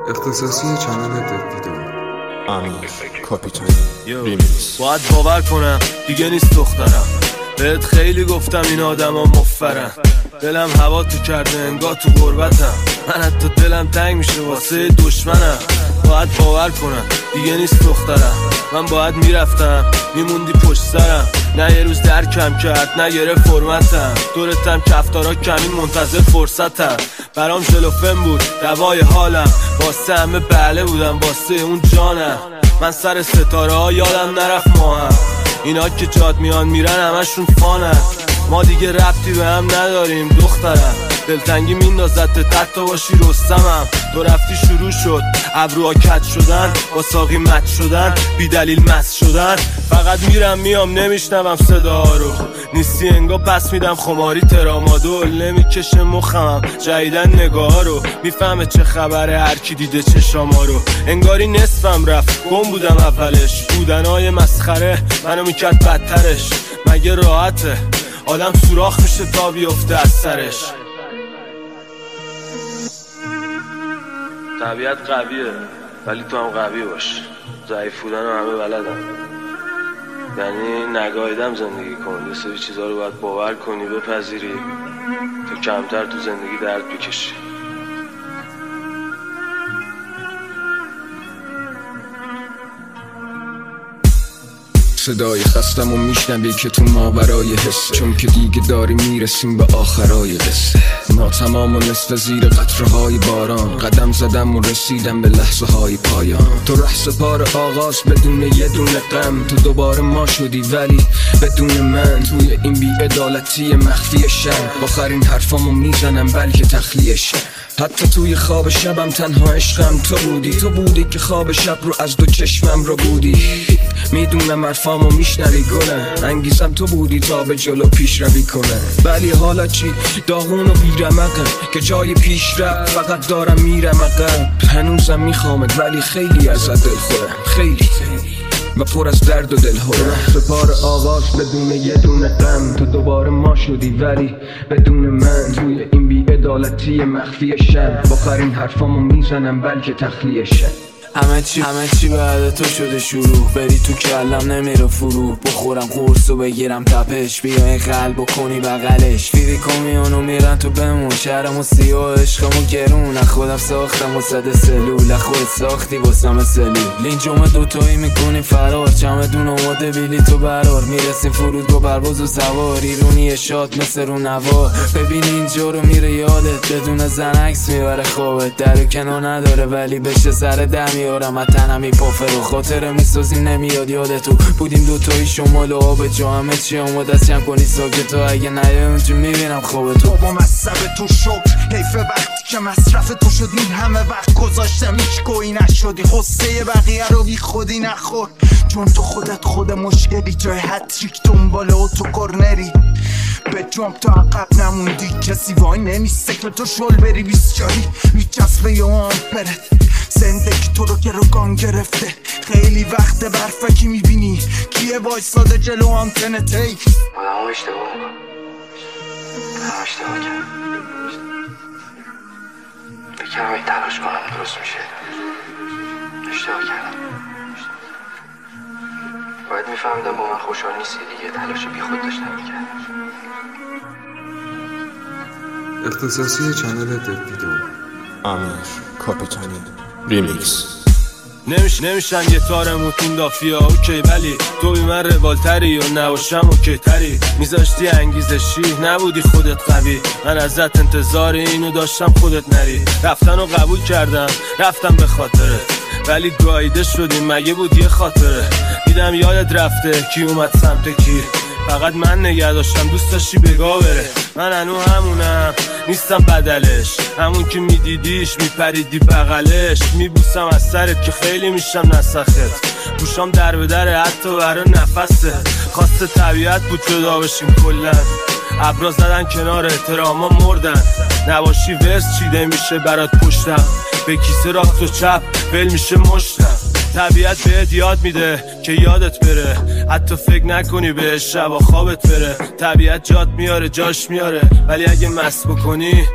اختصاصی چنل دیدو امیر کاپیتانی ریمیکس. باید باور کنم دیگه نیست دخترم، بهت خیلی گفتم این آدم ها مفرن، دلم هوا تو کرده انگار تو غربتم، من حتی دلم تنگ میشه واسه دشمنم. باید باور کنم دیگه نیست دخترم، من باید میرفتم میموندی پشت سرم، نه یه روز درکم کرد نه گرفت فرمتم، دورتم کفتارا کمین منتظر فرصتم، برام شلوفن بود دوای حالم، واسه همه بله بودم واسه اون جانم، من سر ستاره ها یادم نرفت ماهم، اینا که جاد میان میرن همشون فانن، ما دیگه ربطی به هم نداریم دخترم، دلتنگی میندازد تحت باشی رستمم، تو رفتی شروع شد ابروها کج شدن، با ساقی مت شدن، بی دلیل مست شدن، فقط میرم میام نمیشنوم صدا رو، نیستی انگا پس میدم خماری ترامادول، نمیکشه مخم جدیدن نگاه رو، میفهمه چه خبره هرکی دیده چشاما رو، انگاری نصفم رفت گم بودم اولش، بودنهای مسخره منو میکرد بدترش، مگه راحته آدم سوراخ میشه تا بیفته از سرش. طبیعت قویه ولی تو هم قوی باش، ضعیف بودن رو همه بلدن، یعنی نگاهیدم زندگی کن، یه سری چیزا رو باید باور کنی بپذیری تا کمتر تو زندگی درد بکشی. صدای خستم و میشنوی که تو ماورای حسه، چون که دیگه داری میرسیم به آخرای قصه، ما تمام و نصف زیر قطره های باران، قدم زدم و رسیدم به لحظه های پایان، تو رهسپار آغاز بدون یه دونه غم، تو دوباره ما شدی ولی بدون من، توی این بی‌عدالتی مخفی شب، آخرین حرفامو میزنم بلکه تخلیه‌ش، حتی توی خواب شبم تنها عشقم تو بودی، تو بودی که خواب شب رو از دو چشمم رو بودی، میدونم حرفامو میشنوی گلم، انگیزم تو بودی تا به جلو پیش روی کنم، ولی حالا چی؟ داغون و بیرمقم که جای پیش رفت فقط دارم میرم عقب، هنوزم میخوامت ولی خیلی ازت دل خورم، خیلی و پر از درد و دلهورم، سپار آغاز بدون یه دونه غم، تو دوباره ما شدی ولی بدون من، توی این بی‌عدالتی مخفی شب، آخرین حرفامو میزنم بلکه تخلیه‌شه، همه چی بعد تو شده شروع، بری تو کلم نمیره فرو، بخورم قرص و بگیرم تپش، بیای قلب و کنی بغلش، فیری کامیونو میرن تو بمون، شهرمو سیاه عشقمو گرون، خودم ساختم و صد سلول، خودت ساختی واسم سلول، لینجومه دوتایی میکنی فرار، چمدون اومده بیلی تو برار، میرسیم فرود با پرواز و سوار، ایرونی شاد مثل رو نوار، ببین اینجا رو میره یادت، بدون زن عکس میبره خوابت، در کنار نداره ولی بشه سر دمی میارم تنمی پافر و خاطره میسازی نمیاد یادتو، بودیم دوتایی شمال و آب جا، همه چی آماده است جمع کنی ساکت، تو اگه نیای اونجا میبینم خواب تو، با مصرف تو شکر حیف وقتی که مصرف تو شد، این همه وقت گذاشتم هیچ گویی نشدی، خسته بقیه رو بی خودی نخور، چون تو خودت خود مشکلی، جای هتریک دنبال تو کرنری، به جامب تو عقب نموندی، کسی وای نمیست سکل تو شل بری بیست جایی، میچسبه یا آمپرت، زندگی تو رو که روگان گرفته، خیلی وقت برفکی میبینی کیه وایساده جلو آنتنت، ای آدم اشتباه کرد، بکنم این تلاش کنم درست میشه، اشتباه کردم، باید میفهمیدم با من خوشحال نیستی دیگه، تلاش بی خود داشتم میکردم. اختصاصی چنل دیدو امیر کاپیتانی ریمیکس. نمیشن یه تارموتون دافیا اوکی، ولی تو بی من روالتری و نباشم اوکی تری، میذاشتی انگیزشی نبودی خودت قوی، من ازت انتظار اینو داشتم خودت نری، رفتن و قبول کردم رفتم به خاطرت، ولی گاییده شدیم مگه بود یه خاطره، دیدم یادت رفته کی اومد سمت کی، فقط من نگه داشتم دوست داشتی بگاه بره، من هنو همونم نیستم بدلش، همون که میدیدیش میپریدی بغلش، میبوسم از سرت که خیلی میشم نسخت، گوشام در به در حتی برای نفسه، خواست طبیعت بود جدا بشیم کلن، ابرا زدن کنار احتراما مردن، نباشی ورس چیده میشه برات پشتم، به کیسه راست و چپ ول میشه مشتم، طبیعت بهت یاد میده که یادت بره، حتی فکر نکنی بهش شب و خوابت بره، طبیعت جات میاره جاش میاره، ولی اگه مست بکنی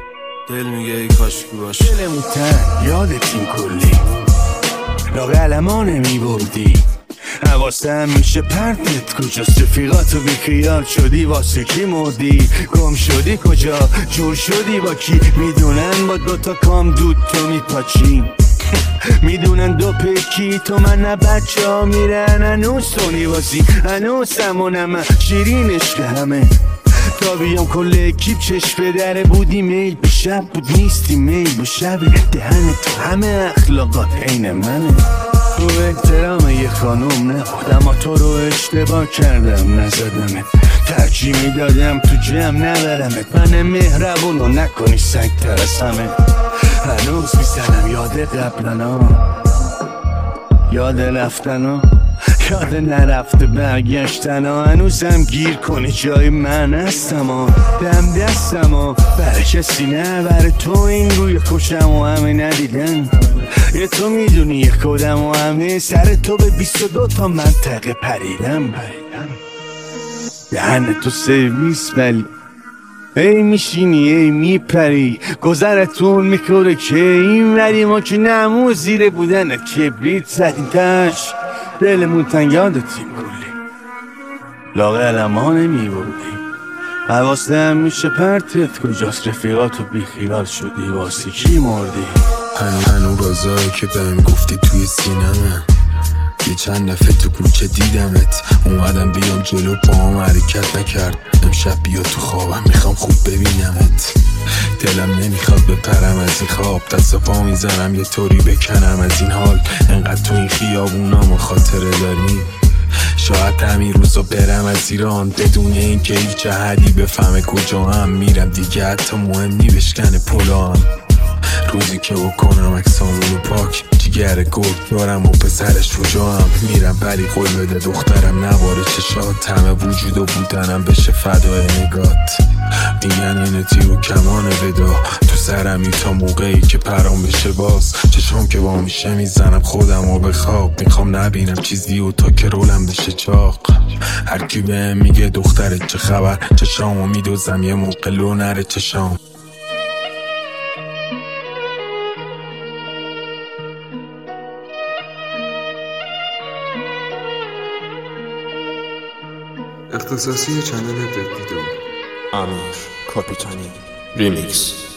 دل میگه ای کاشکی باشه. دلمون تن یادتیم کلی لاقلما نمیبردی حواسم میشه پرتت کجاست رفیقاتو بیخیال شدی واسه کی مردی گم شدی کجا جور شدی با کی میدونن با دوتا کام دود تو میپاچی میدونن دو پیکی تو من نه بچه ها میرن هنوز سونی بازی هنوز سمونم شیرینش که همه تا بیام کل اکیپ چشم به دره بودی میل به شب بود نیستی میل به شب دهن تو همه اخلاقات عین منه تو احترام یه خانوم نبودم و تو رو اشتباه کردم نزدمت ترجیح میدادم تو جمع نبرمت من مهربونو نکنی سگ ترسمه هنوز میزنم یاد قبلنا یاد رفتنا یاد نرفته برگشتنا هنوزم گیر کنی جای من هستم دم دستم برای کسی نه برای تو این روی خوشم و همه ندیدن یه تو میدونی یه کدم و همه سر تو به 22 تا منطقه پریدم دهن تو سرویس ولی ای میشینی ای میپری گذرتون میکنه که این ولی ما که نمو زیره بودن کبریت زدیم تش دلمون تن یادتیم کلی لاقلما نمیبردیم حواسم میشه پرتت کجاست رفیقاتو بیخیال شدی واسه کی مردی هنو رازایی که بهم گفتی توی سینمه یه چند دفعه تو کوچه دیدمت اومدم بیام جلو پاهم حرکت نکرد امشب بیا تو خوابم میخوام خوب ببینمت دلم نمیخواد بپرم از این خواب دست پا میزنم یه طوری بکنم از این حال انقدر تو این خیابونام خاطره داری شاید همین روزا برم از ایران بدون اینکه هیچ احدی بفهمه کجا هم میرم دیگه حتی مهم نی بشکنه پلام روزی که بکنم اکسامونو پاک جیگر گرد دارم و پسرش شجاعم میرم ولی قول بده دخترم نباره چشات همه وجود و بودنم بشه فدای نگات میگن اینه تیر و کمان ودا تو سرمی تا موقعی که پرام بشه باز چشم که با میشه میزنم خودم و به خواب میخوام نبینم چیزی و تا که رولم بشه چاق هرکی بهم میگه دخترت چه خبر چشامو میدوزم یه موقع لو نره چشام اختصاصی چنل دد ویدیو امیر کاپیتانی ریمیکس